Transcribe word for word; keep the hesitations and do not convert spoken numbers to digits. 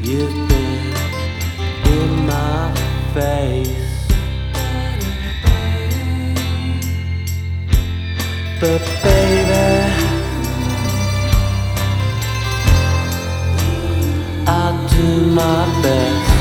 You've been in my face, but baby, I'll do my best